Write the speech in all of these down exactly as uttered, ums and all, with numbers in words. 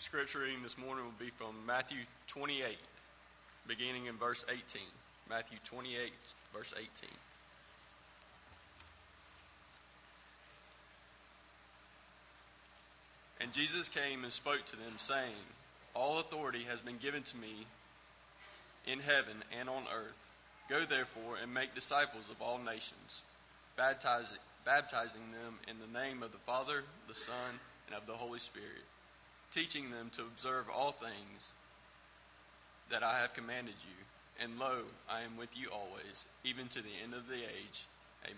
Scripture reading this morning will be from Matthew twenty-eight, beginning in verse eighteen. Matthew twenty-eight, verse eighteen. And Jesus came and spoke to them, saying, All authority has been given to me in heaven and on earth. Go therefore and make disciples of all nations, baptizing, baptizing them in the name of the Father, the Son, and of the Holy Spirit, teaching them to observe all things that I have commanded you. And lo, I am with you always, even to the end of the age. Amen.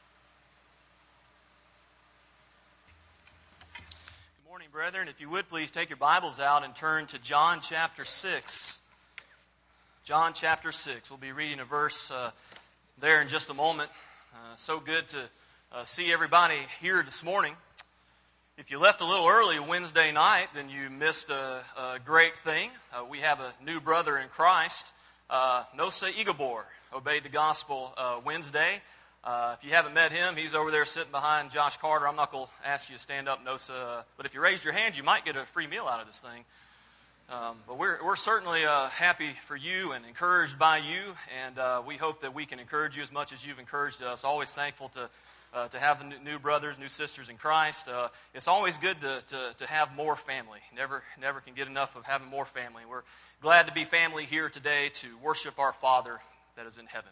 Good morning, brethren. If you would, please take your Bibles out and turn to John chapter six. John chapter six. We'll be reading a verse uh, there in just a moment. Uh, so good to uh, see everybody here this morning. If you left a little early Wednesday night, then you missed a, a great thing. Uh, we have a new brother in Christ. Uh, Nosa Igabor obeyed the gospel uh, Wednesday. Uh, if you haven't met him, he's over there sitting behind Josh Carter. I'm not going to ask you to stand up, Nosa, but if you raised your hand, you might get a free meal out of this thing. Um, but we're we're certainly uh, happy for you and encouraged by you, and uh, we hope that we can encourage you as much as you've encouraged us. Always thankful to uh, to have new brothers, new sisters in Christ. Uh, it's always good to, to to have more family. Never never can get enough of having more family. We're glad to be family here today to worship our Father that is in heaven.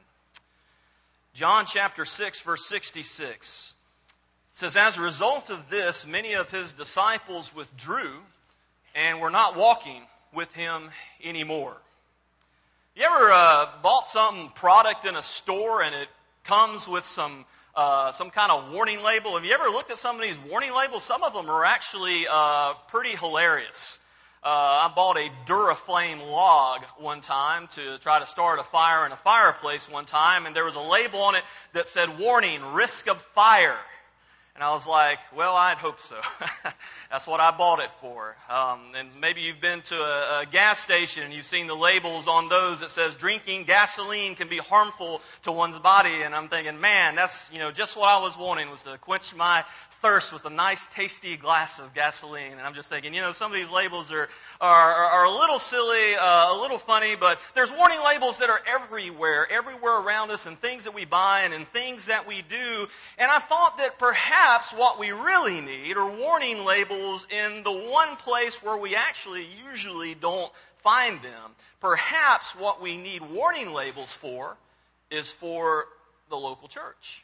John chapter six, verse sixty-six says, As a result of this, many of his disciples withdrew and were not walking with him anymore. You ever uh, bought some product in a store and it comes with some uh, some kind of warning label? Have you ever looked at some of these warning labels? Some of them are actually uh, pretty hilarious. Uh, I bought a Duraflame log one time to try to start a fire in a fireplace one time, and there was a label on it that said, Warning, risk of fire. And I was like, well, I'd hope so. That's what I bought it for. Um, and maybe you've been to a, a gas station and you've seen the labels on those that says drinking gasoline can be harmful to one's body. And I'm thinking, man, that's, you know, just what I was wanting was to quench my thirst with a nice, tasty glass of gasoline. And I'm just thinking, you know, some of these labels are are, are a little silly, uh, a little funny, but there's warning labels that are everywhere, everywhere around us, and things that we buy and in things that we do. And I thought that perhaps what we really need are warning labels in the one place where we actually usually don't find them. Perhaps what we need warning labels for is for the local church.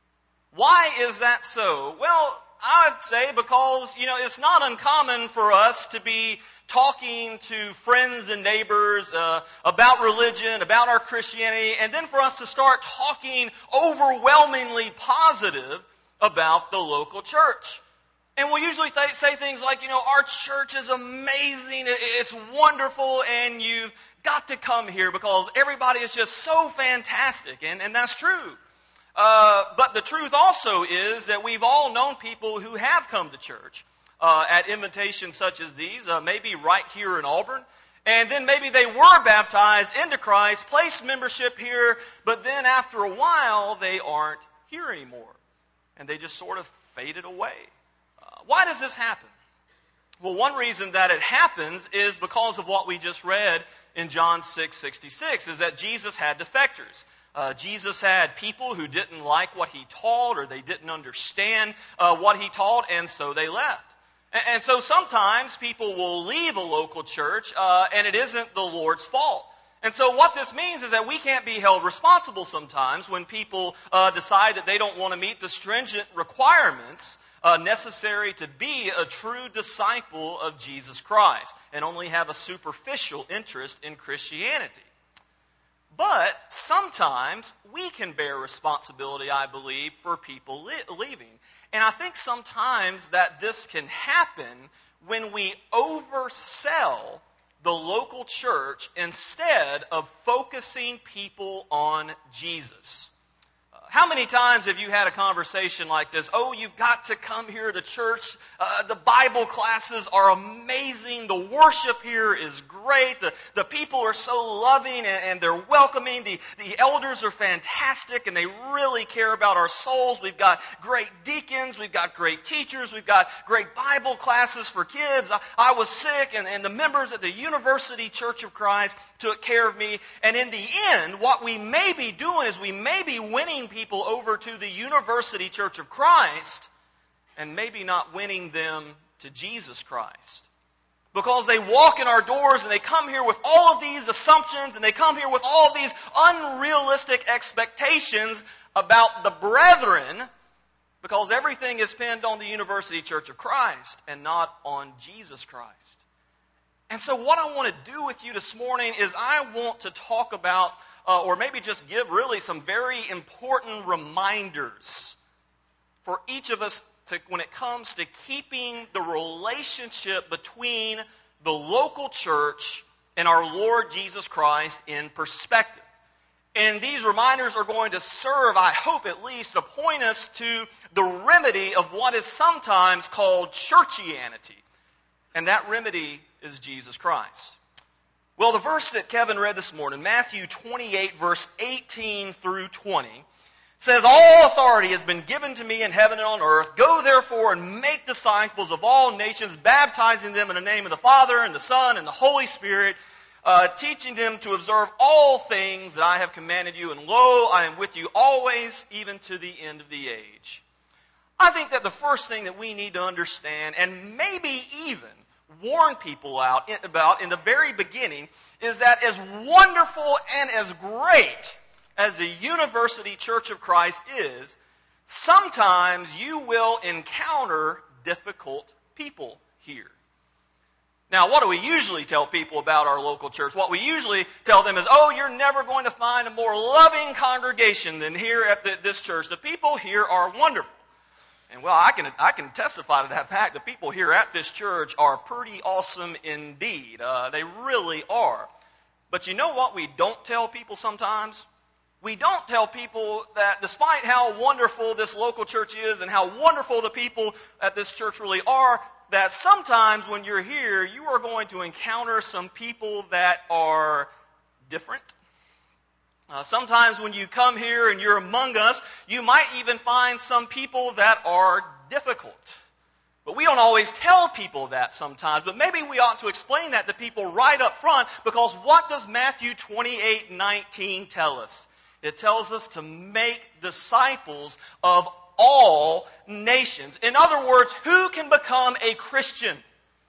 Why is that so? Well, I'd say because, you know, it's not uncommon for us to be talking to friends and neighbors uh, about religion, about our Christianity, and then for us to start talking overwhelmingly positive about the local church. And we'll usually th- say things like, you know, our church is amazing, it's wonderful, and you've got to come here because everybody is just so fantastic, and, and that's true. Uh, but the truth also is that we've all known people who have come to church uh, at invitations such as these, uh, maybe right here in Auburn, and then maybe they were baptized into Christ, placed membership here, but then after a while they aren't here anymore, and they just sort of faded away. Uh, why does this happen? Well, one reason that it happens is because of what we just read in John six sixty-six, is that Jesus had defectors. Uh, Jesus had people who didn't like what he taught, or they didn't understand uh, what he taught, and so they left. And, and so sometimes people will leave a local church, uh, and it isn't the Lord's fault. And so what this means is that we can't be held responsible sometimes when people uh, decide that they don't want to meet the stringent requirements uh, necessary to be a true disciple of Jesus Christ and only have a superficial interest in Christianity. But sometimes we can bear responsibility, I believe, for people li- leaving. And I think sometimes that this can happen when we oversell the local church instead of focusing people on Jesus. Uh, How many times have you had a conversation like this? Oh, you've got to come here to church. Uh, the Bible classes are amazing. The worship here is great. The, the people are so loving and, and they're welcoming. The, the elders are fantastic and they really care about our souls. We've got great deacons. We've got great teachers. We've got great Bible classes for kids. I, I was sick and, and the members at the University Church of Christ took care of me. And in the end, what we may be doing is we may be winning people over to the University Church of Christ and maybe not winning them to Jesus Christ. Because they walk in our doors and they come here with all of these assumptions and they come here with all of these unrealistic expectations about the brethren, because everything is pinned on the University Church of Christ and not on Jesus Christ. And so what I want to do with you this morning is I want to talk about Uh, or maybe just give really some very important reminders for each of us to, when it comes to keeping the relationship between the local church and our Lord Jesus Christ in perspective. And these reminders are going to serve, I hope at least, to point us to the remedy of what is sometimes called churchianity. And that remedy is Jesus Christ. Well, the verse that Kevin read this morning, Matthew twenty-eight, verse eighteen through twenty, says, "All authority has been given to me in heaven and on earth. Go therefore and make disciples of all nations, baptizing them in the name of the Father and the Son and the Holy Spirit, uh, teaching them to observe all things that I have commanded you. And lo, I am with you always, even to the end of the age." I think that the first thing that we need to understand, and maybe even warn people out about in the very beginning, is that as wonderful and as great as the University Church of Christ is, sometimes you will encounter difficult people here. Now, what do we usually tell people about our local church? What we usually tell them is, oh, you're never going to find a more loving congregation than here at the, this church. The people here are wonderful. And well, I can I can testify to that fact. The people here at this church are pretty awesome indeed. Uh, they really are. But you know what we don't tell people sometimes? We don't tell people that despite how wonderful this local church is and how wonderful the people at this church really are, that sometimes when you're here, you are going to encounter some people that are different. Uh, sometimes when you come here and you're among us, you might even find some people that are difficult. But we don't always tell people that sometimes. But maybe we ought to explain that to people right up front, because what does Matthew twenty-eight nineteen tell us? It tells us to make disciples of all nations. In other words, who can become a Christian?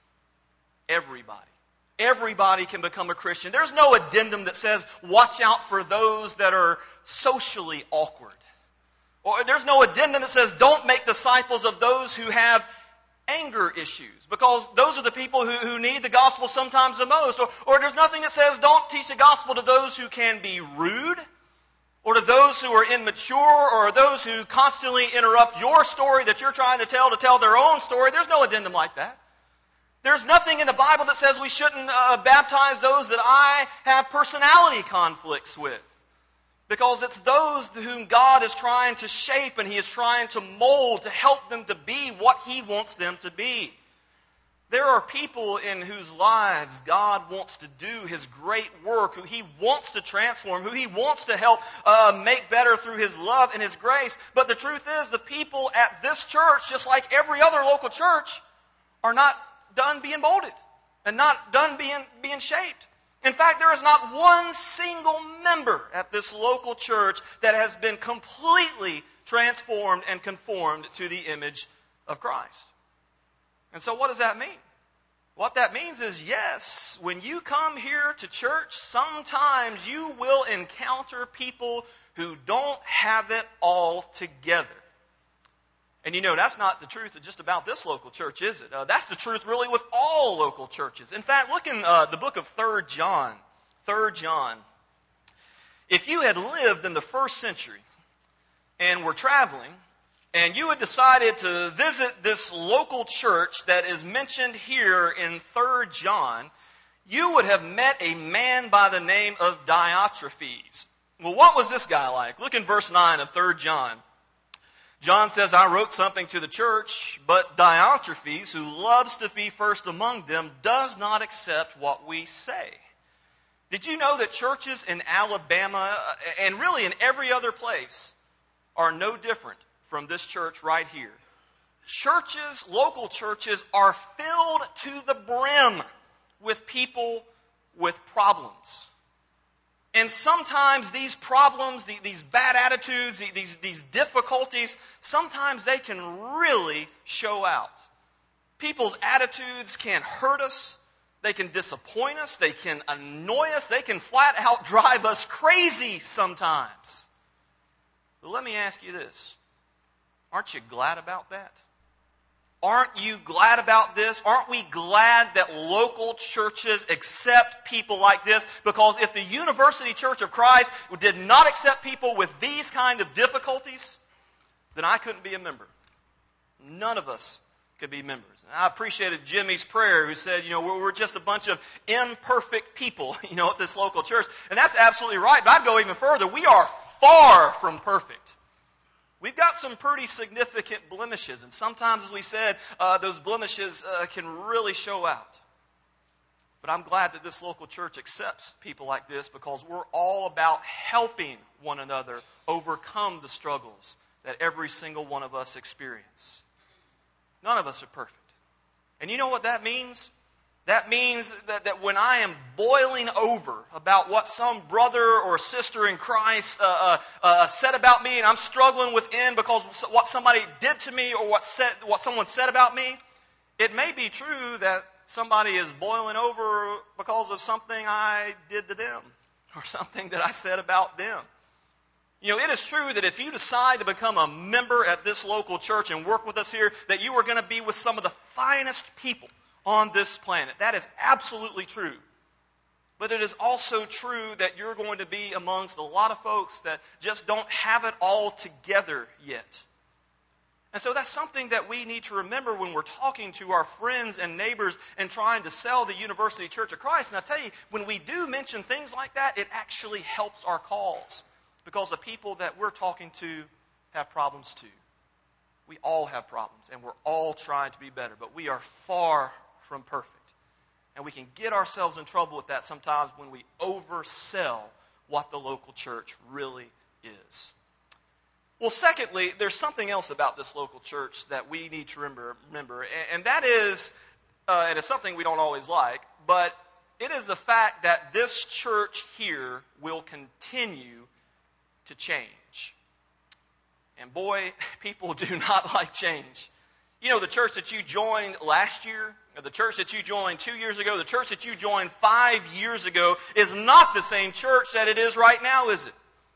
Everybody. Everybody can become a Christian. There's no addendum that says, watch out for those that are socially awkward. Or there's no addendum that says, don't make disciples of those who have anger issues, because those are the people who, who need the gospel sometimes the most. Or, or there's nothing that says, don't teach the gospel to those who can be rude, or to those who are immature, or those who constantly interrupt your story that you're trying to tell to tell their own story. There's no addendum like that. There's nothing in the Bible that says we shouldn't uh, baptize those that I have personality conflicts with. Because it's those whom God is trying to shape and He is trying to mold to help them to be what He wants them to be. There are people in whose lives God wants to do His great work, who He wants to transform, who He wants to help uh, make better through His love and His grace. But the truth is, the people at this church, just like every other local church, are not done being molded and not done being, being shaped. In fact, there is not one single member at this local church that has been completely transformed and conformed to the image of Christ. And so what does that mean? What that means is, yes, when you come here to church, sometimes you will encounter people who don't have it all together. And you know, that's not the truth just about this local church, is it? Uh, that's the truth really with all local churches. In fact, look in uh, the book of Third John. Third John. If you had lived in the first century and were traveling, and you had decided to visit this local church that is mentioned here in Third John, you would have met a man by the name of Diotrephes. Well, what was this guy like? Look in verse nine of Third John. John says, I wrote something to the church, but Diotrephes, who loves to be first among them, does not accept what we say. Did you know that churches in Alabama, and really in every other place, are no different from this church right here? Churches, local churches, are filled to the brim with people with problems. And sometimes these problems, these bad attitudes, these, these difficulties, sometimes they can really show out. People's attitudes can hurt us. They can disappoint us. They can annoy us. They can flat out drive us crazy sometimes. But let me ask you this. Aren't you glad about that? Aren't you glad about this? Aren't we glad that local churches accept people like this? Because if the University Church of Christ did not accept people with these kind of difficulties, then I couldn't be a member. None of us could be members. And I appreciated Jimmy's prayer who said, you know, we're, we're just a bunch of imperfect people, you know, at this local church. And that's absolutely right. But I'd go even further. We are far from perfect. We've got some pretty significant blemishes, and sometimes, as we said, uh, those blemishes uh, can really show out. But I'm glad that this local church accepts people like this because we're all about helping one another overcome the struggles that every single one of us experience. None of us are perfect. And you know what that means? That means that, that when I am boiling over about what some brother or sister in Christ uh, uh, uh, said about me, and I'm struggling within because what somebody did to me or what said, what someone said about me, it may be true that somebody is boiling over because of something I did to them or something that I said about them. You know, it is true that if you decide to become a member at this local church and work with us here, that you are going to be with some of the finest people on this planet. That is absolutely true. But it is also true that you're going to be amongst a lot of folks that just don't have it all together yet. And so that's something that we need to remember when we're talking to our friends and neighbors and trying to sell the University Church of Christ. And I tell you, when we do mention things like that, it actually helps our cause. Because the people that we're talking to have problems too. We all have problems, and we're all trying to be better. But we are far from perfect. And we can get ourselves in trouble with that sometimes when we oversell what the local church really is. Well, secondly, there's something else about this local church that we need to remember, remember and that is, uh, and it's something we don't always like, but it is the fact that this church here will continue to change. And boy, people do not like change. You know, the church that you joined last year, or the church that you joined two years ago, the church that you joined five years ago is not the same church that it is right now, is it?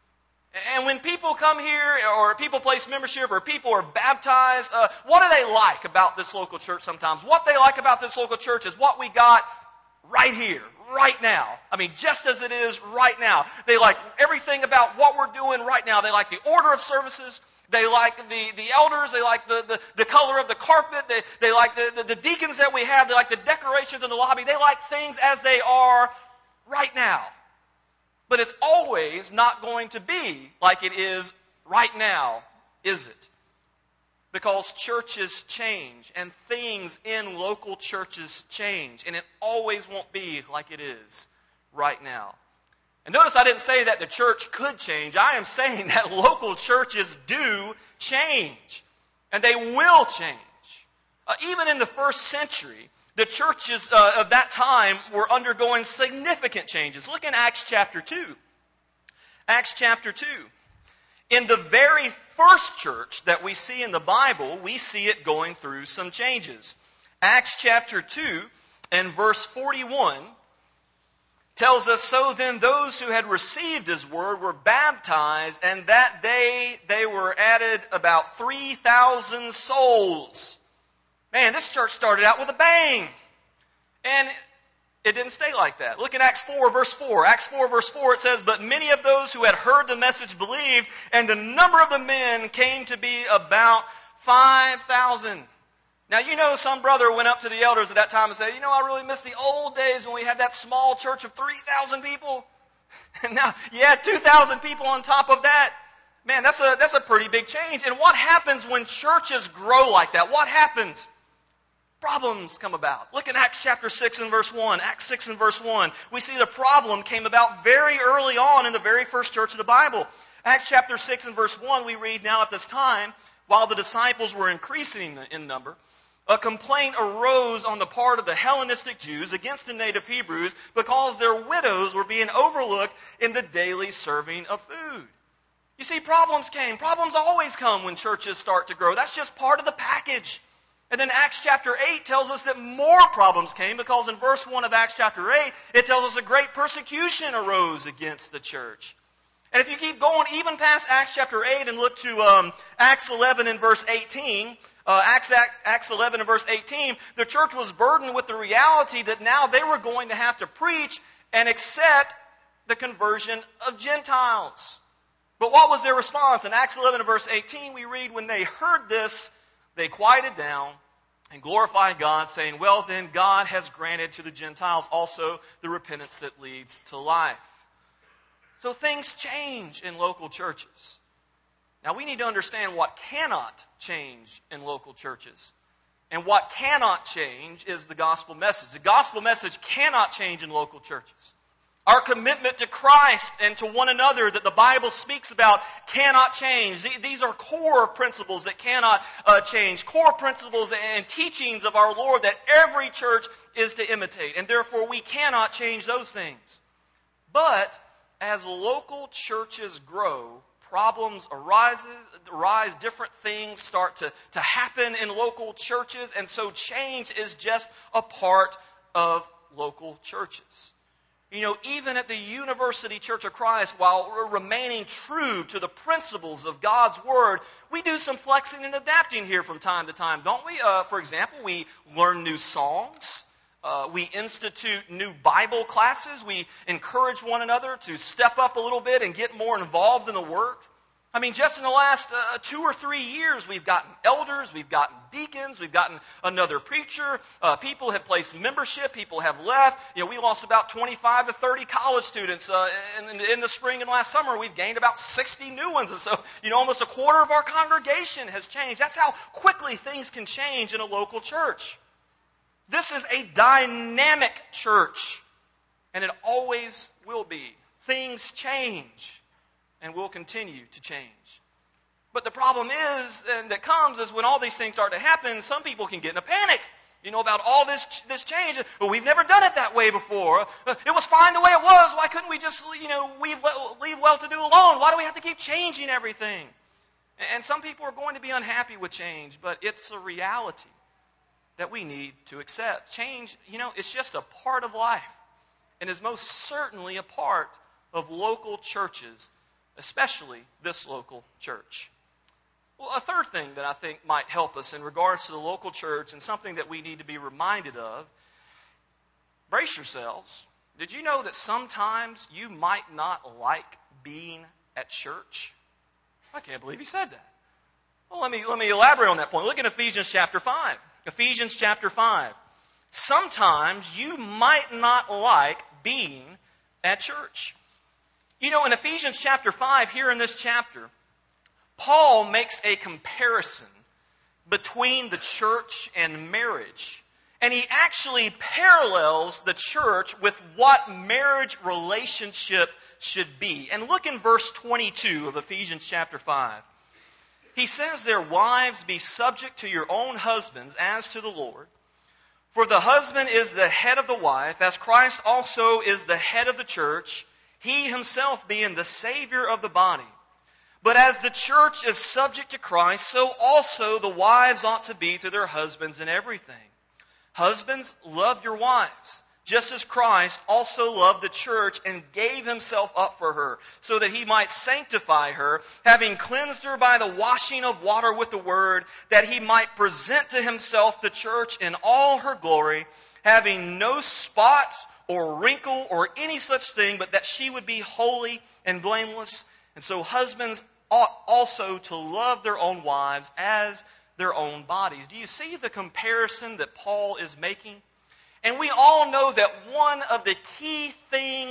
And when people come here, or people place membership, or people are baptized, uh, what do they like about this local church sometimes? What they like about this local church is what we got right here, right now. I mean, just as it is right now. They like everything about what we're doing right now. They like the order of services. They like the, the elders. They like the, the, the color of the carpet. They, they like the, the, the deacons that we have. They like the decorations in the lobby. They like things as they are right now. But it's always not going to be like it is right now, is it? Because churches change and things in local churches change. And it always won't be like it is right now. And notice I didn't say that the church could change. I am saying that local churches do change. And they will change. Uh, even in the first century, the churches uh, of that time were undergoing significant changes. Look in Acts chapter two. Acts chapter two. In the very first church that we see in the Bible, we see it going through some changes. Acts chapter two and verse forty-one tells us, so then those who had received his word were baptized, and that day they were added about three thousand souls. Man, this church started out with a bang. And it didn't stay like that. Look at Acts four, verse four. Acts four, verse four, it says, but many of those who had heard the message believed, and the number of the men came to be about five thousand. Now, you know, some brother went up to the elders at that time and said, you know, I really miss the old days when we had that small church of three thousand people. And now, yeah, two thousand people on top of that. Man, that's a, that's a pretty big change. And what happens when churches grow like that? What happens? Problems come about. Look at Acts chapter six and verse one. Acts six and verse one. We see the problem came about very early on in the very first church of the Bible. Acts chapter six and verse one, we read, "Now at this time, while the disciples were increasing in number, a complaint arose on the part of the Hellenistic Jews against the native Hebrews because their widows were being overlooked in the daily serving of food." You see, problems came. Problems always come when churches start to grow. That's just part of the package. And then Acts chapter eight tells us that more problems came because in verse one of Acts chapter eight, it tells us a great persecution arose against the church. And if you keep going even past Acts chapter eight and look to um, Acts eleven and verse eighteen, uh, Acts, Acts eleven and verse eighteen, the church was burdened with the reality that now they were going to have to preach and accept the conversion of Gentiles. But what was their response? In Acts eleven and verse eighteen, we read, "When they heard this, they quieted down and glorified God, saying, 'Well then, God has granted to the Gentiles also the repentance that leads to life.'" So things change in local churches. Now we need to understand what cannot change in local churches. And what cannot change is the gospel message. The gospel message cannot change in local churches. Our commitment to Christ and to one another that the Bible speaks about cannot change. These are core principles that cannot uh, change. Core principles and teachings of our Lord that every church is to imitate. And therefore we cannot change those things. But as local churches grow, problems arises, arise, different things start to, to happen in local churches. And so change is just a part of local churches. You know, even at the University Church of Christ, while we're remaining true to the principles of God's Word, we do some flexing and adapting here from time to time, don't we? Uh, for example, we learn new songs. Uh, we institute new Bible classes. We encourage one another to step up a little bit and get more involved in the work. I mean, just in the last uh, two or three years, we've gotten elders, we've gotten deacons, we've gotten another preacher. Uh, people have placed membership, people have left. You know, we lost about twenty-five to thirty college students uh, in, in the spring and last summer. We've gained about sixty new ones. And so, you know, almost a quarter of our congregation has changed. That's how quickly things can change in a local church. This is a dynamic church, and it always will be. Things change. And will continue to change. But the problem is, and that comes, is when all these things start to happen, some people can get in a panic. You know, about all this this change. Well, we've never done it that way before. It was fine the way it was. Why couldn't we just, you know, leave, leave well-to-do alone? Why do we have to keep changing everything? And some people are going to be unhappy with change, but it's a reality that we need to accept. Change, you know, it's just a part of life. And is most certainly a part of local churches, especially this local church. Well, a third thing that I think might help us in regards to the local church and something that we need to be reminded of, brace yourselves. Did you know that sometimes you might not like being at church? I can't believe he said that. Well, let me, let me elaborate on that point. Look at Ephesians chapter five. Ephesians chapter five. Sometimes you might not like being at church. You know, in Ephesians chapter five, here in this chapter, Paul makes a comparison between the church and marriage. And he actually parallels the church with what marriage relationship should be. And look in verse twenty-two of Ephesians chapter five. He says there, "Wives, be subject to your own husbands as to the Lord. For the husband is the head of the wife, as Christ also is the head of the church, he himself being the Savior of the body. But as the church is subject to Christ, so also the wives ought to be to their husbands in everything. Husbands, love your wives, just as Christ also loved the church and gave himself up for her, so that he might sanctify her, having cleansed her by the washing of water with the word, that he might present to himself the church in all her glory, having no spot or wrinkle or any such thing, but that she would be holy and blameless. And so husbands ought also to love their own wives as their own bodies." Do you see the comparison that Paul is making? And we all know that one of the key things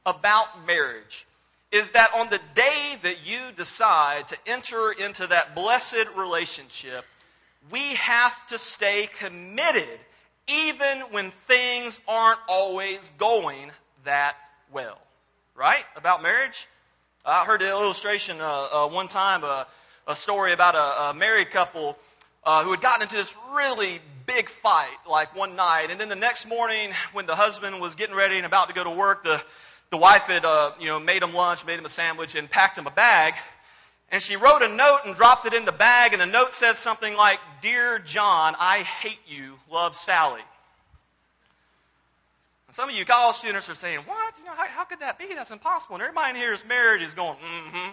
about marriage is that on the day that you decide to enter into that blessed relationship, we have to stay committed even when things aren't always going that well. Right? About marriage? I heard the illustration uh, uh, one time, uh, a story about a, a married couple uh, who had gotten into this really big fight, like one night. And then the next morning, when the husband was getting ready and about to go to work, the, the wife had uh, you know, made him lunch, made him a sandwich, and packed him a bag. And she wrote a note and dropped it in the bag, and the note said something like, "Dear John, I hate you, love Sally." And some of you college students are saying, "What? You know, how, how could that be? That's impossible." And everybody in here is married is going, mm-hmm.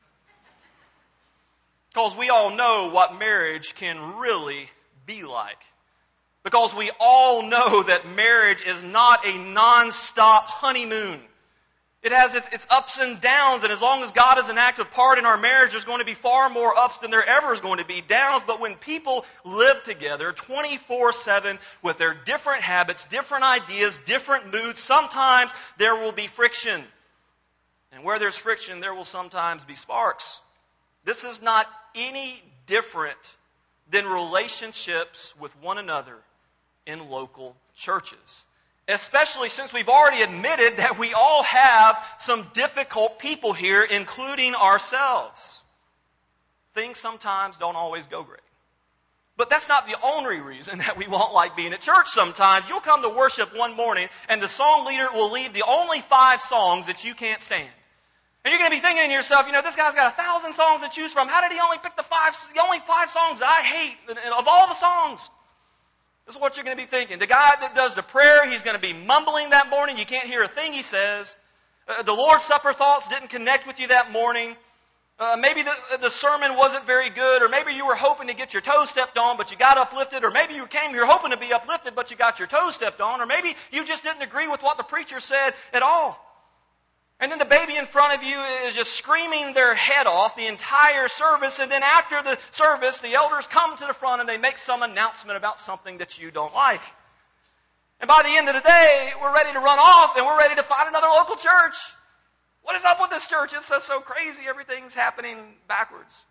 Because we all know what marriage can really be like. Because we all know that marriage is not a non-stop honeymoon. It has its, its ups and downs, and as long as God is an active part in our marriage, there's going to be far more ups than there ever is going to be downs. But when people live together twenty-four seven with their different habits, different ideas, different moods, sometimes there will be friction. And where there's friction, there will sometimes be sparks. This is not any different than relationships with one another in local churches. Especially since we've already admitted that we all have some difficult people here, including ourselves. Things sometimes don't always go great. But that's not the only reason that we won't like being at church sometimes. You'll come to worship one morning and the song leader will leave the only five songs that you can't stand. And you're going to be thinking to yourself, you know, this guy's got a thousand songs to choose from. How did he only pick the five, the only five songs that I hate of all the songs? This is what you're going to be thinking. The guy that does the prayer, he's going to be mumbling that morning. You can't hear a thing he says. Uh, the Lord's Supper thoughts didn't connect with you that morning. Uh, maybe the, the sermon wasn't very good, or maybe you were hoping to get your toes stepped on, but you got uplifted, or maybe you came, you're hoping to be uplifted, but you got your toes stepped on, or maybe you just didn't agree with what the preacher said at all. And then the baby in front of you is just screaming their head off the entire service. And then after the service, the elders come to the front and they make some announcement about something that you don't like. And by the end of the day, we're ready to run off and we're ready to find another local church. What is up with this church? It's so, so crazy. Everything's happening backwards.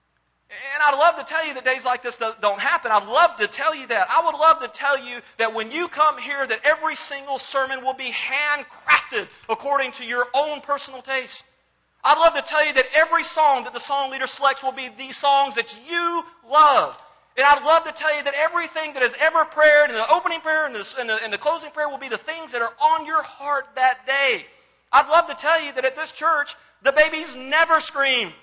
And I'd love to tell you that days like this don't happen. I'd love to tell you that. I would love to tell you that when you come here, that every single sermon will be handcrafted according to your own personal taste. I'd love to tell you that every song that the song leader selects will be these songs that you love. And I'd love to tell you that everything that is ever prayed in the opening prayer and the, and the, and the closing prayer will be the things that are on your heart that day. I'd love to tell you that at this church, the babies never scream.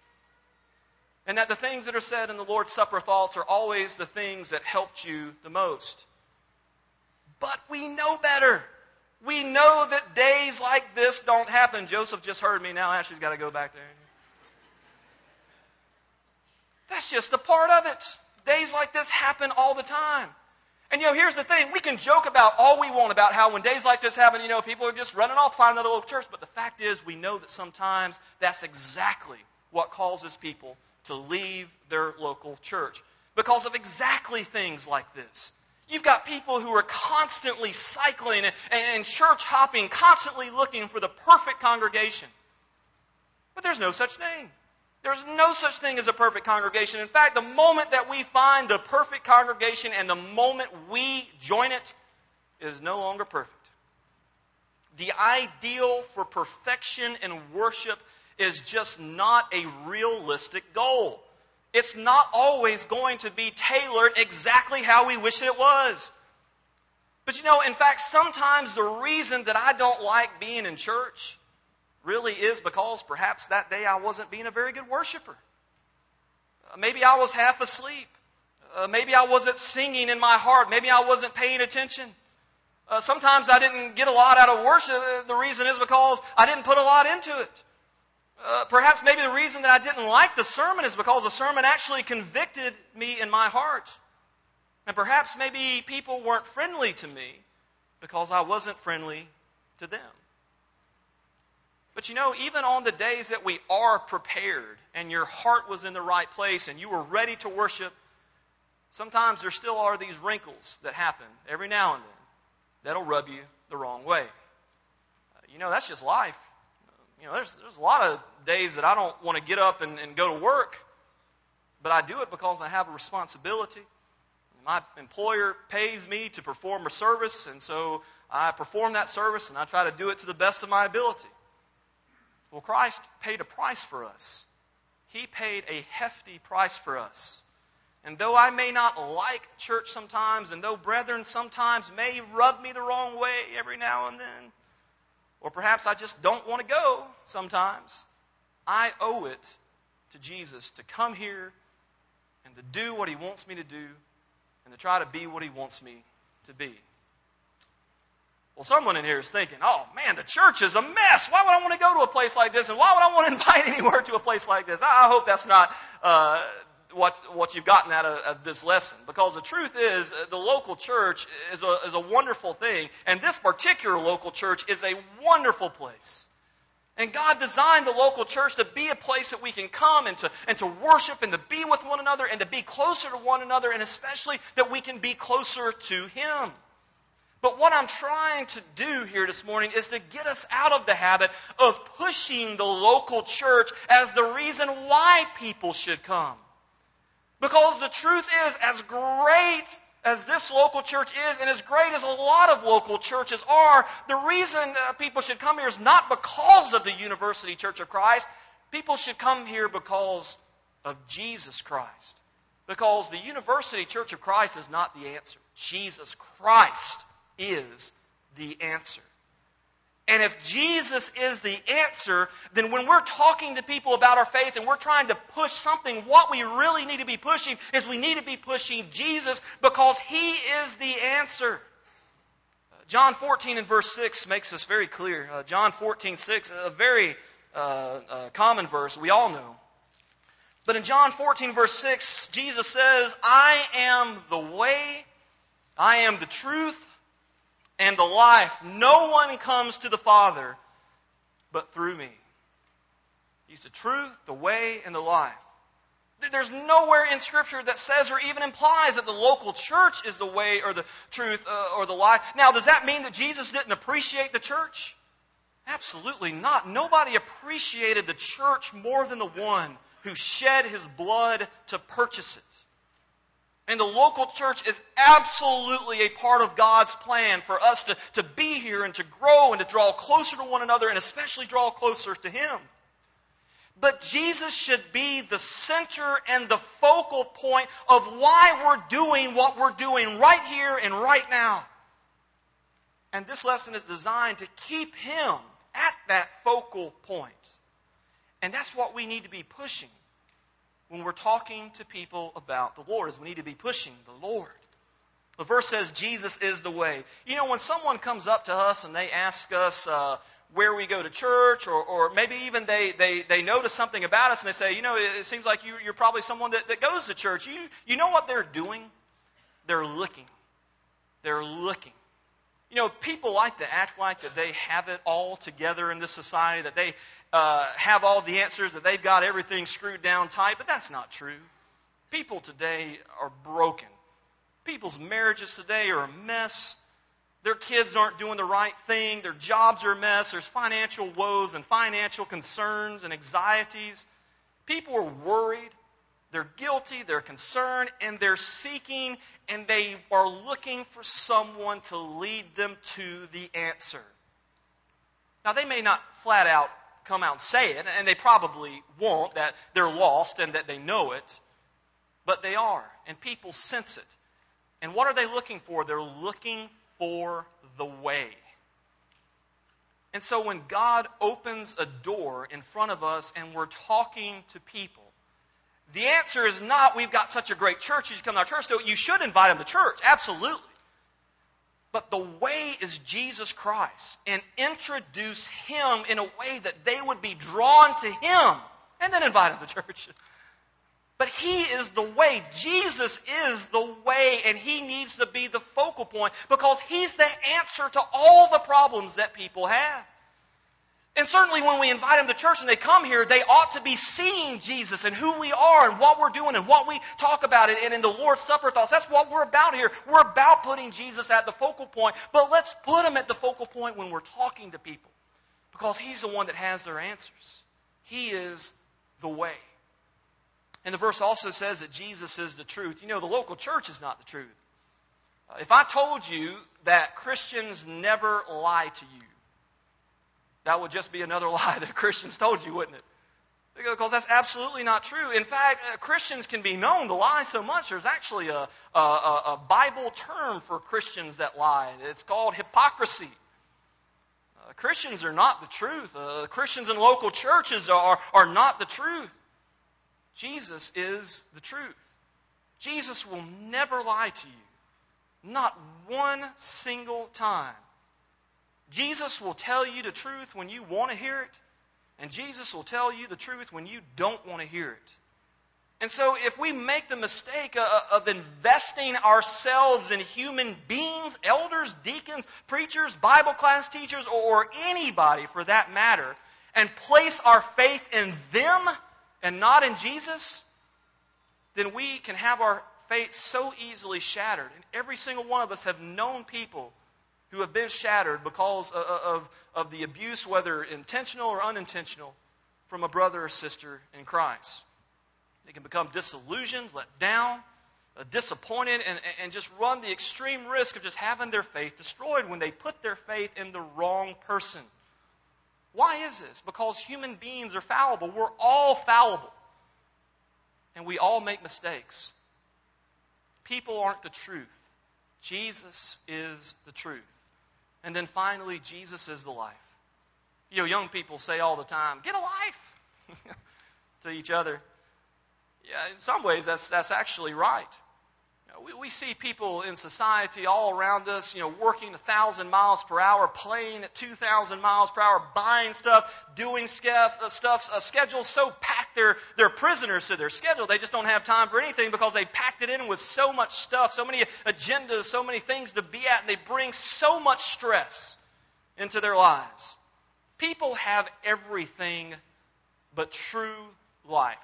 And that the things that are said in the Lord's Supper thoughts are always the things that helped you the most. But we know better. We know that days like this don't happen. Joseph just heard me. Now Ashley's got to go back there. That's just a part of it. Days like this happen all the time. And you know, here's the thing. We can joke about all we want about how when days like this happen, you know, people are just running off to find another local church. But the fact is, we know that sometimes that's exactly what causes people to leave their local church because of exactly things like this. You've got people who are constantly cycling and, and church hopping, constantly looking for the perfect congregation. But there's no such thing. There's no such thing as a perfect congregation. In fact, the moment that we find the perfect congregation and the moment we join it is no longer perfect. The ideal for perfection in worship is just not a realistic goal. It's not always going to be tailored exactly how we wish it was. But you know, in fact, sometimes the reason that I don't like being in church really is because perhaps that day I wasn't being a very good worshiper. Uh, maybe I was half asleep. Uh, maybe I wasn't singing in my heart. Maybe I wasn't paying attention. Uh, sometimes I didn't get a lot out of worship. The reason is because I didn't put a lot into it. Uh, perhaps maybe the reason that I didn't like the sermon is because the sermon actually convicted me in my heart. And perhaps maybe people weren't friendly to me because I wasn't friendly to them. But you know, even on the days that we are prepared and your heart was in the right place and you were ready to worship, sometimes there still are these wrinkles that happen every now and then that'll rub you the wrong way. you know, that's just life. You know, there's, there's a lot of days that I don't want to get up and, and go to work, but I do it because I have a responsibility. My employer pays me to perform a service, and so I perform that service, and I try to do it to the best of my ability. Well, Christ paid a price for us. He paid a hefty price for us. And though I may not like church sometimes, and though brethren sometimes may rub me the wrong way every now and then, or perhaps I just don't want to go sometimes, I owe it to Jesus to come here and to do what He wants me to do and to try to be what He wants me to be. Well, someone in here is thinking, oh man, the church is a mess. Why would I want to go to a place like this? And why would I want to invite anywhere to a place like this? I hope that's not uh, what, what you've gotten out of, of this lesson. Because the truth is, the local church is a, is a wonderful thing. And this particular local church is a wonderful place. And God designed the local church to be a place that we can come and to, and to worship and to be with one another and to be closer to one another, and especially that we can be closer to Him. But what I'm trying to do here this morning is to get us out of the habit of pushing the local church as the reason why people should come. Because the truth is, as great as this local church is, and as great as a lot of local churches are, the reason uh, people should come here is not because of the University Church of Christ. People should come here because of Jesus Christ. Because the University Church of Christ is not the answer. Jesus Christ is the answer. And if Jesus is the answer, then when we're talking to people about our faith and we're trying to push something, what we really need to be pushing is we need to be pushing Jesus, because He is the answer. John fourteen and verse six makes this very clear. Uh, John fourteen, six, a very uh, uh, common verse we all know. But in John fourteen, verse six, Jesus says, I am the way, I am the truth, and the life. No one comes to the Father but through me. He's the truth, the way, and the life. There's nowhere in Scripture that says or even implies that the local church is the way or the truth uh, or the life. Now, does that mean that Jesus didn't appreciate the church? Absolutely not. Nobody appreciated the church more than the one who shed His blood to purchase it. And the local church is absolutely a part of God's plan for us to, to be here and to grow and to draw closer to one another, and especially draw closer to Him. But Jesus should be the center and the focal point of why we're doing what we're doing right here and right now. And this lesson is designed to keep Him at that focal point. And that's what we need to be pushing when we're talking to people about the Lord, is we need to be pushing the Lord. The verse says Jesus is the way. You know, when someone comes up to us and they ask us uh, where we go to church, or, or maybe even they, they, they notice something about us and they say, you know, it, it seems like you, you're probably someone that, that goes to church. You, you know what they're doing? They're looking. They're looking. You know, people like to act like that they have it all together in this society, that they uh, have all the answers, that they've got everything screwed down tight, but that's not true. People today are broken. People's marriages today are a mess. Their kids aren't doing the right thing. Their jobs are a mess. There's financial woes and financial concerns and anxieties. People are worried. They're guilty. They're concerned. And they're seeking, and they are looking for someone to lead them to the answer. Now, they may not flat out come out and say it, and they probably won't, that they're lost and that they know it. But they are, and people sense it. And what are they looking for? They're looking for the way. And so when God opens a door in front of us and we're talking to people, the answer is not, we've got such a great church, you should come to our church. So you should invite them to church, absolutely. But the way is Jesus Christ, and introduce Him in a way that they would be drawn to Him, and then invite them to church. But He is the way. Jesus is the way, and He needs to be the focal point, because He's the answer to all the problems that people have. And certainly when we invite them to church and they come here, they ought to be seeing Jesus and who we are and what we're doing and what we talk about it and in the Lord's Supper thoughts. That's what we're about here. We're about putting Jesus at the focal point, but let's put Him at the focal point when we're talking to people. because He's the one that has their answers. He is the way. And the verse also says that Jesus is the truth. You know, the local church is not the truth. Uh, if I told you that Christians never lie to you, that would just be another lie that Christians told you, wouldn't it? Because that's absolutely not true. In fact, uh, Christians can be known to lie so much. There's actually a, a, a Bible term for Christians that lie. It's called hypocrisy. Uh, Christians are not the truth. Uh, Christians in local churches are, are not the truth. Jesus is the truth. Jesus will never lie to you. Not one single time. Jesus will tell you the truth when you want to hear it. And Jesus will tell you the truth when you don't want to hear it. And so if we make the mistake of investing ourselves in human beings, elders, deacons, preachers, Bible class teachers, or anybody for that matter, and place our faith in them and not in Jesus, then we can have our faith so easily shattered. And every single one of us have known people who have been shattered because of, of, of the abuse, whether intentional or unintentional, from a brother or sister in Christ. They can become disillusioned, let down, uh, disappointed, and, and just run the extreme risk of just having their faith destroyed when they put their faith in the wrong person. Why is this? Because human beings are fallible. We're all fallible. And we all make mistakes. People aren't the truth. Jesus is the truth. And then finally, Jesus is the life. You know, young people say all the time, get a life to each other. Yeah, in some ways, that's that's actually right. You know, we, we see people in society all around us, you know, working a thousand miles per hour, playing at two thousand miles per hour, buying stuff, doing stuff, uh, stuff uh, schedules so packed they're, they're prisoners to their schedule. They just don't have time for anything because they packed it in with so much stuff, so many agendas, so many things to be at, and they bring so much stress into their lives. People have everything but true life.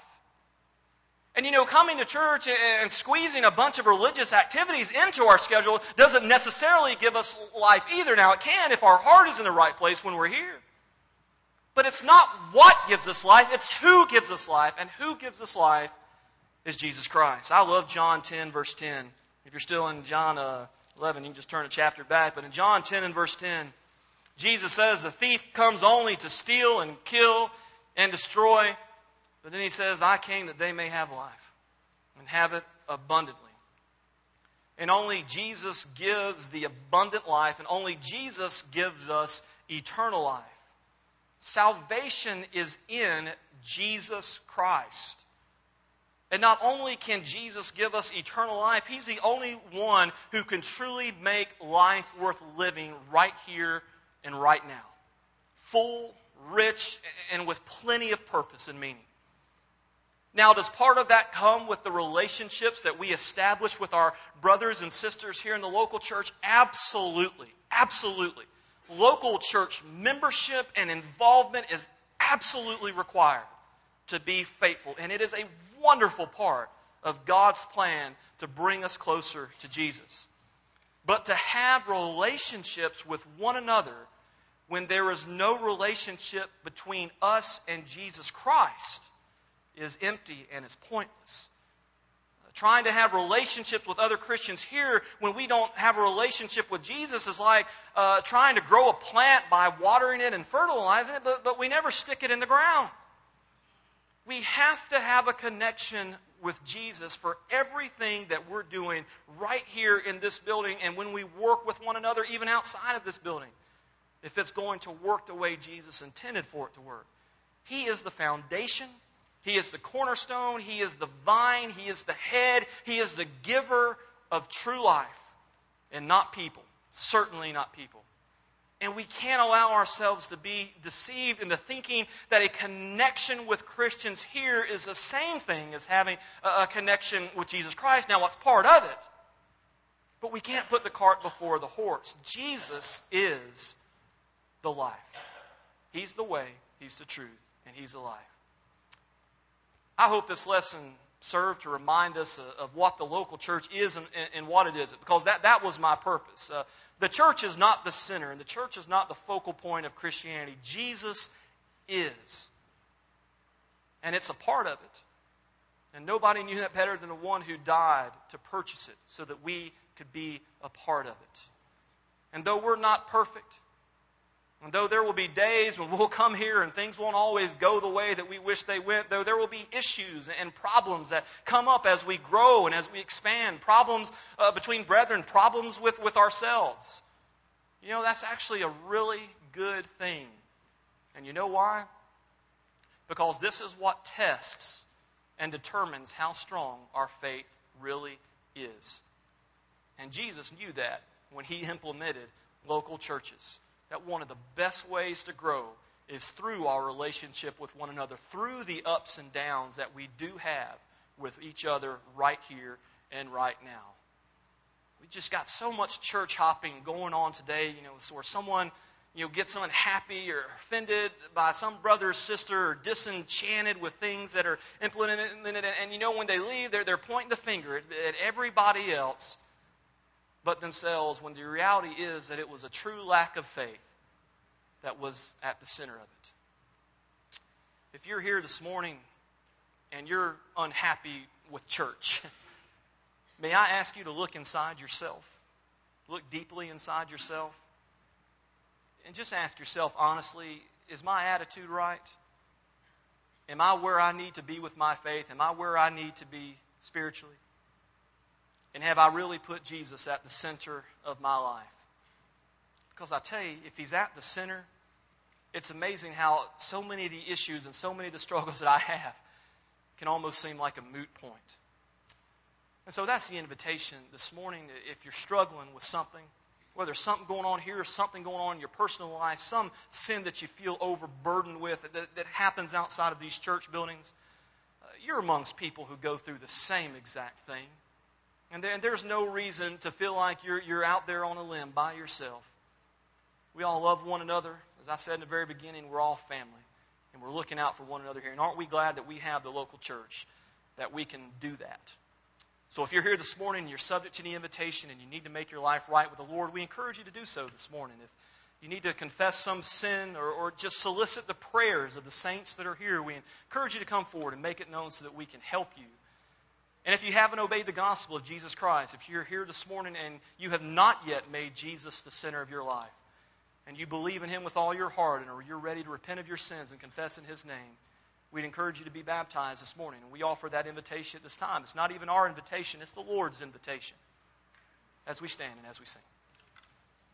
And you know, coming to church and squeezing a bunch of religious activities into our schedule doesn't necessarily give us life either. Now, it can if our heart is in the right place when we're here. But it's not what gives us life, it's who gives us life. And who gives us life is Jesus Christ. I love John ten, verse ten. If you're still in John uh, eleven, you can just turn a chapter back. But in John ten and verse ten, Jesus says, the thief comes only to steal and kill and destroy. But then he says, I came that they may have life and have it abundantly. And only Jesus gives the abundant life, and only Jesus gives us eternal life. Salvation is in Jesus Christ. And not only can Jesus give us eternal life, He's the only one who can truly make life worth living right here and right now. Full, rich, and with plenty of purpose and meaning. Now, does part of that come with the relationships that we establish with our brothers and sisters here in the local church? Absolutely. Absolutely. Local church membership and involvement is absolutely required to be faithful. And it is a wonderful part of God's plan to bring us closer to Jesus. But to have relationships with one another when there is no relationship between us and Jesus Christ is empty and is pointless. Uh, trying to have relationships with other Christians here when we don't have a relationship with Jesus is like uh, trying to grow a plant by watering it and fertilizing it, but, but we never stick it in the ground. We have to have a connection with Jesus for everything that we're doing right here in this building and when we work with one another even outside of this building, if it's going to work the way Jesus intended for it to work. He is the foundation. He is the cornerstone. He is the vine. He is the head. He is the giver of true life. And not people. Certainly not people. And we can't allow ourselves to be deceived into thinking that a connection with Christians here is the same thing as having a connection with Jesus Christ. Now, what's part of it? But we can't put the cart before the horse. Jesus is the life. He's the way, He's the truth, and He's the life. I hope this lesson serve to remind us of what the local church is and, and what it isn't, because that, that was my purpose. Uh, the church is not the center, and the church is not the focal point of Christianity. Jesus is. And it's a part of it. And nobody knew that better than the one who died to purchase it so that we could be a part of it. And though we're not perfect, and though there will be days when we'll come here and things won't always go the way that we wish they went, though there will be issues and problems that come up as we grow and as we expand, problems uh, between brethren, problems with, with ourselves. You know, that's actually a really good thing. And you know why? Because this is what tests and determines how strong our faith really is. And Jesus knew that when He implemented local churches. That one of the best ways to grow is through our relationship with one another, through the ups and downs that we do have with each other right here and right now. We just got so much church hopping going on today, you know, where someone, you know, gets unhappy or offended by some brother or sister or disenchanted with things that are implemented. And, and you know, when they leave, they're, they're pointing the finger at, at everybody else but themselves, when the reality is that it was a true lack of faith that was at the center of it. If you're here this morning and you're unhappy with church, may I ask you to look inside yourself? Look deeply inside yourself. And just ask yourself honestly, is my attitude right? Am I where I need to be with my faith? Am I where I need to be spiritually? And have I really put Jesus at the center of my life? Because I tell you, if He's at the center, it's amazing how so many of the issues and so many of the struggles that I have can almost seem like a moot point. And so that's the invitation this morning. If you're struggling with something, whether there's something going on here or something going on in your personal life, some sin that you feel overburdened with that, that happens outside of these church buildings, uh, you're amongst people who go through the same exact thing. And, there, and there's no reason to feel like you're, you're out there on a limb by yourself. We all love one another. As I said in the very beginning, we're all family. And we're looking out for one another here. And aren't we glad that we have the local church, that we can do that? So if you're here this morning and you're subject to the invitation and you need to make your life right with the Lord, we encourage you to do so this morning. If you need to confess some sin or, or just solicit the prayers of the saints that are here, we encourage you to come forward and make it known so that we can help you. And if you haven't obeyed the gospel of Jesus Christ, if you're here this morning and you have not yet made Jesus the center of your life, and you believe in Him with all your heart, and or you're ready to repent of your sins and confess in His name, we'd encourage you to be baptized this morning. And we offer that invitation at this time. It's not even our invitation, it's the Lord's invitation. As we stand and as we sing.